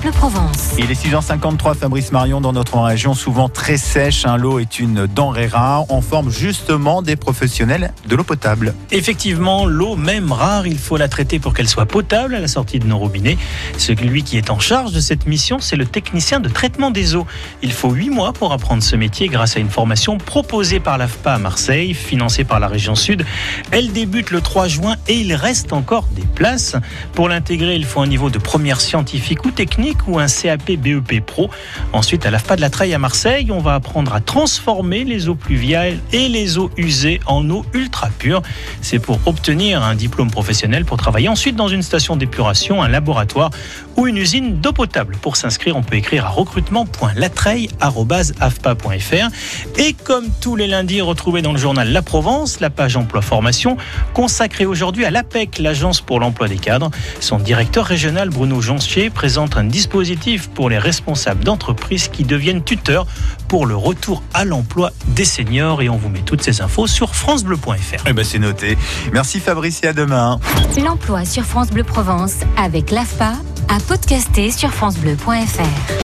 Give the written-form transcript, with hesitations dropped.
Bleu Provence. Il est 6h53, Fabrice Marion, dans notre région souvent très sèche. L'eau est une denrée rare. On forme justement des professionnels de l'eau potable. Effectivement, l'eau, même rare, il faut la traiter pour qu'elle soit potable à la sortie de nos robinets. Celui qui est en charge de cette mission, c'est le technicien de traitement des eaux. Il faut 8 mois pour apprendre ce métier grâce à une formation proposée par l'AFPA à Marseille, financée par la région Sud. Elle débute le 3 juin et il reste encore des places. Pour l'intégrer, il faut un niveau de première scientifique ou technique ou un CAP BEP Pro. Ensuite, à l'AFPA de la Treille à Marseille, on va apprendre à transformer les eaux pluviales et les eaux usées en eau ultra pure. C'est pour obtenir un diplôme professionnel pour travailler ensuite dans une station d'épuration, un laboratoire ou une usine d'eau potable. Pour s'inscrire, on peut écrire à recrutement.latreille@afpa.fr. Et comme tous les lundis, retrouvez dans le journal La Provence la page emploi-formation consacrée aujourd'hui à l'APEC, l'Agence pour l'emploi des cadres. Son directeur régional Bruno Joncier présente un dispositif pour les responsables d'entreprises qui deviennent tuteurs pour le retour à l'emploi des seniors. Et on vous met toutes ces infos sur francebleu.fr. C'est noté. Merci Fabrice et à demain. L'emploi sur France Bleu Provence avec l'AFPA à podcaster sur francebleu.fr.